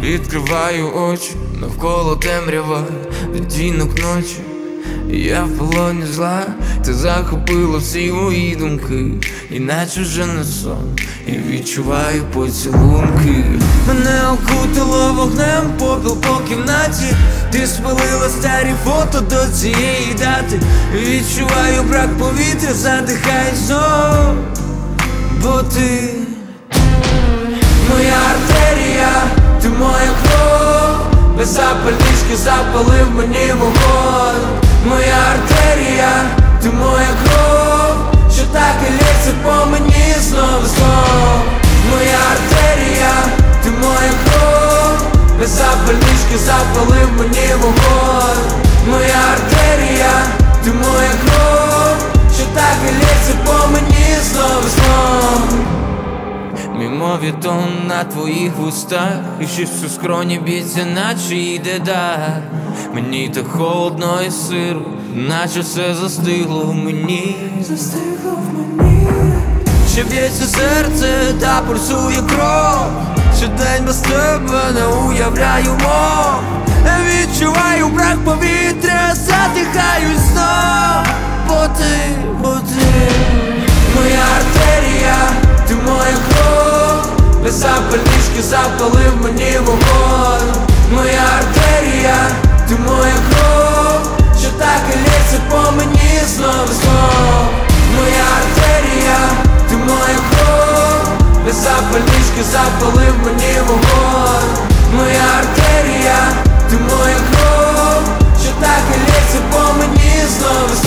Відкриваю очі, навколо темрява, відтінок ночі. Я в полоні зла, ти захопила всі мої думки, іначе вже не сон, і відчуваю поцілунки. Мене окутало вогнем, попіл по кімнаті. Ти спалила старі фото до цієї дати. Відчуваю брак повітря, задихаюсь знов, бо ти моя артерія, ти моя кров. Без запальнички запалив мені вогонь. Моя артерія, ти моя кров, що так і лється по мені знов знов. Моя артерія, ти моя кров. Без запальнички запалив мені вогонь. Моя артерія, ти моя кров, що так і лється по мені знов знов. Мімові тон на твоїх вустах, і щось у скроні б'ється, наче йде дар. Мені так холодно і сиро, наче все застигло в мені. Ще б'ється серце та пульсує кров. Щодень без тебе не уявляємо. Відчуваю брак повітря, задихаюсь знов, бо ти моя артерія, ти моя кров. Без запальнички запалив мені вогонь. Моя артерія, ти моя кров, що так і лється по мені знов знов. Моя артерія, ти моя кров. Без запальнички запалив мені вогонь. Моя артерія, ти моя кров, що так і лється по мені знов знов.